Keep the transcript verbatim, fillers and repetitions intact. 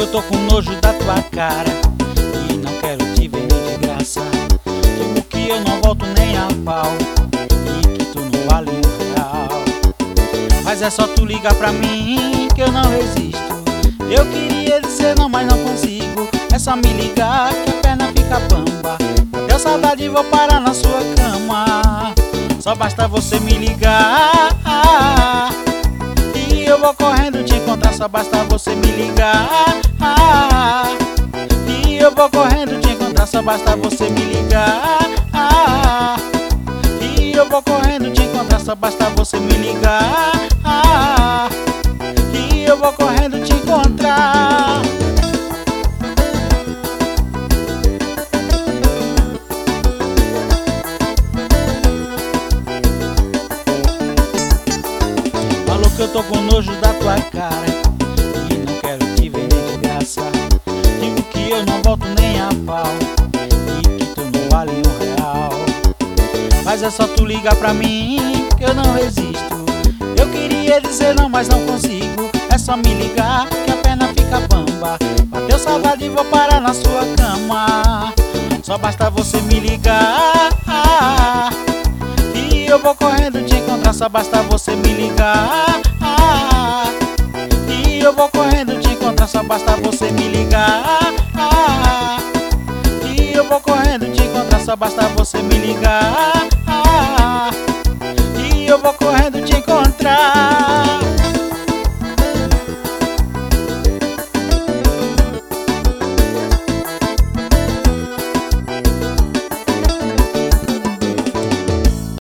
eu tô com nojo da tua cara e não quero te ver nem de graça. Digo que eu não volto nem a pau e que tu não vale um real. Mas é só tu ligar pra mim que eu não resisto. Eu queria dizer não, mas não consigo. É só me ligar que a perna fica bamba. Deu saudade e vou parar na sua cama. Só basta você me ligar e eu vou correndo te encontrar. Só basta você me ligar e eu vou correndo te encontrar. Só basta você me ligar e eu vou correndo te encontrar. Só basta você me ligar e eu vou correndo te encontrar. Falou que eu tô com nojo da tua cara e não quero te ver nem de graça. Digo que eu não volto nem a pau e que tu não vale um real. Mas é só tu ligar pra mim que eu não resisto. Eu queria dizer não, mas não consigo. É só me ligar que a perna fica bamba. Bateu saudade e vou parar na sua cama. Só basta você me ligar e eu vou correndo te encontrar. Só basta você me ligar e eu vou correndo te encontrar. Só basta você me ligar e eu vou correndo te encontrar. Só basta você me ligar e eu vou correndo te encontrar.